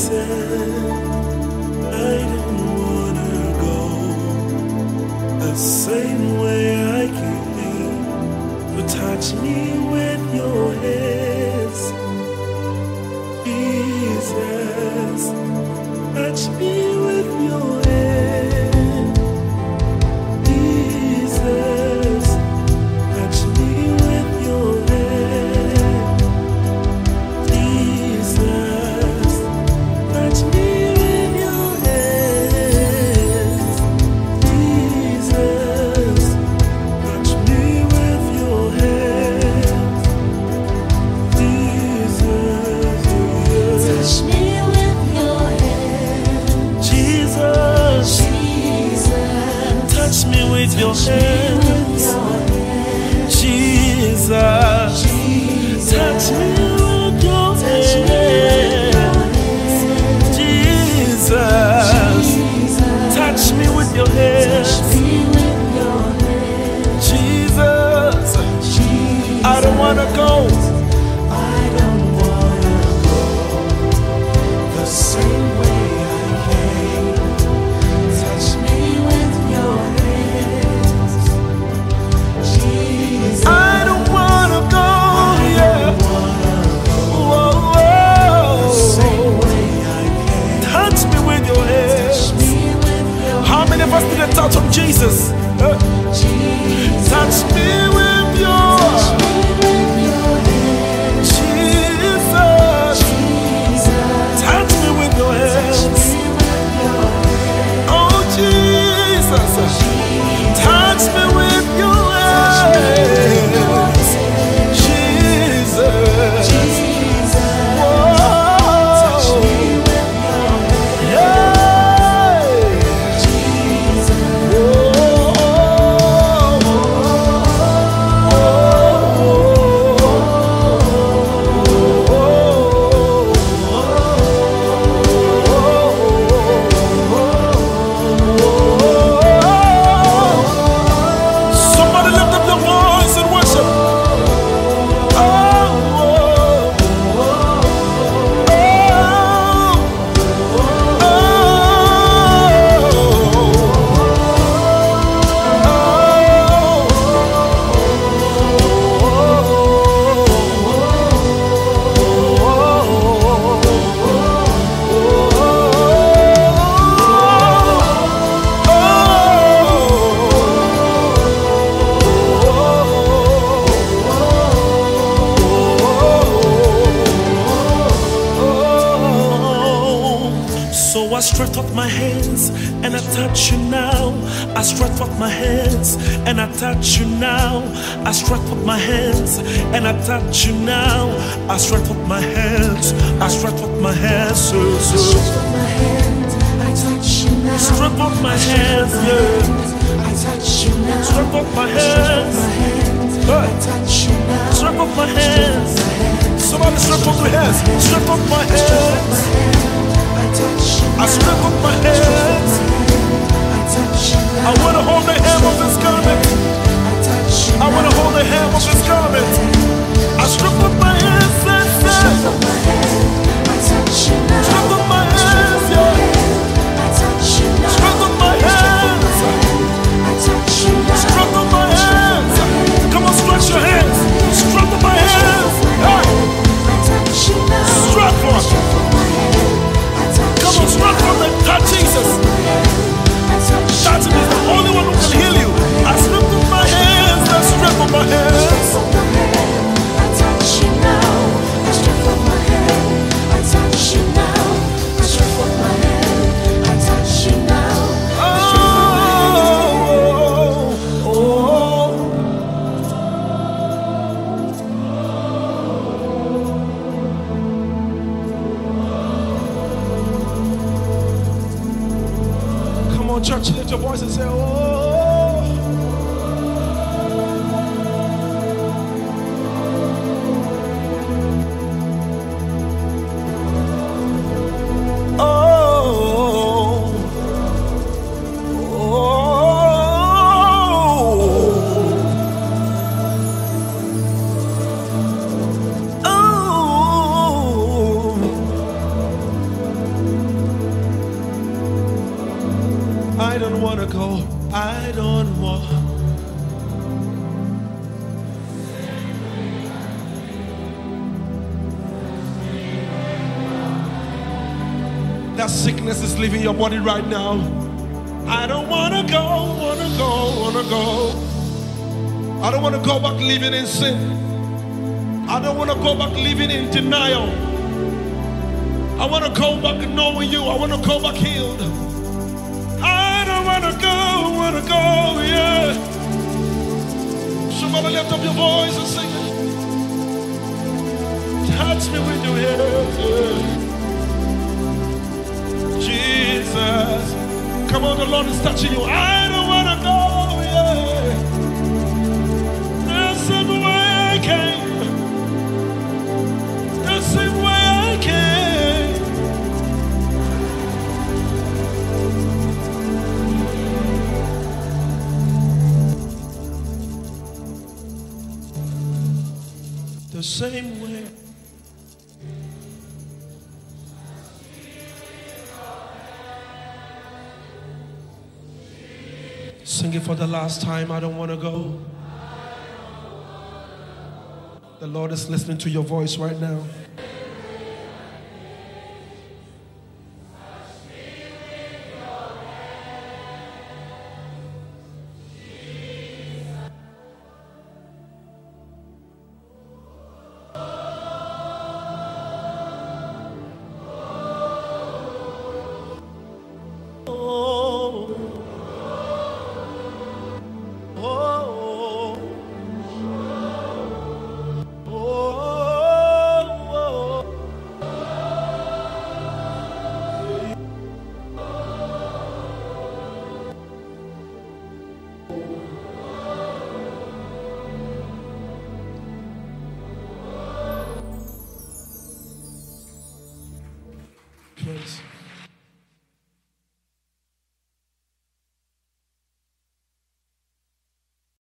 said I didn't wanna go the same way I came. But touch me with your hands, Jesus. Touch me with your hand, Jesus. Touch me with your hand, Jesus. Touch me with your hands, Jesus. Touch me with your hands, Jesus. Touch me with your hand, Jesus. Jesus. Touch me with your hands, Jesus. Touch me with your hands, Jesus. Touch me with your hands, Jesus. I don't wanna go the same way I came. Touch me with your hands, Jesus. I don't wanna go, yeah. Whoa, whoa. Touch me with your hands. How many of us need a touch of Jesus? Touch me with your Jesus. Touch me with your hands. Oh Jesus. Touch me with your hands. Jesus. Whoa. Yeah. Somebody lift up your voice and worship. Oh, So I stretch out my hands and I touch you now. I stretch out my hands and I touch you now. I stretch out my hands and I touch you now. I stretch out my hands. I stretch out my hands. Stretch out my hands, I touch you now. Stretch out my hands, yeah. I touch you now. Stretch out my hands. I touch you now. Stretch out my hands. Somebody stretch out my hands. Stretch out my hands. I stretch out my hands. I want to hold the hem of his garment. I want to hold the hem of his garment. I stretch out my hands and say, stretch out my hands, yeah. Stretch out my hands. Stretch out my hands. Come on, stretch your hands. Stretch out my hands. Hey. Stretch for. Come on, stretch for them. Touch Jesus. Touch him is the only one who can heal you. I stretch out my hands. I stretch out my hands. Church, lift your voice and say, oh. Oh. Oh. Oh. I don't want to go. I don't want. That sickness is leaving your body right now. I don't want to go, want to go, want to go. I don't want to go back living in sin. I don't want to go back living in denial. I want to go back knowing you. I want to go back healed. I don't want to go, yeah. Somebody lift up your voice and sing it. Touch me with your hands, yeah. Jesus, come on, the Lord is touching you. I don't want to go, yeah. The same way I came, the same way I came. The same way. Sing it for the last time. I don't want to go. The Lord is listening to your voice right now.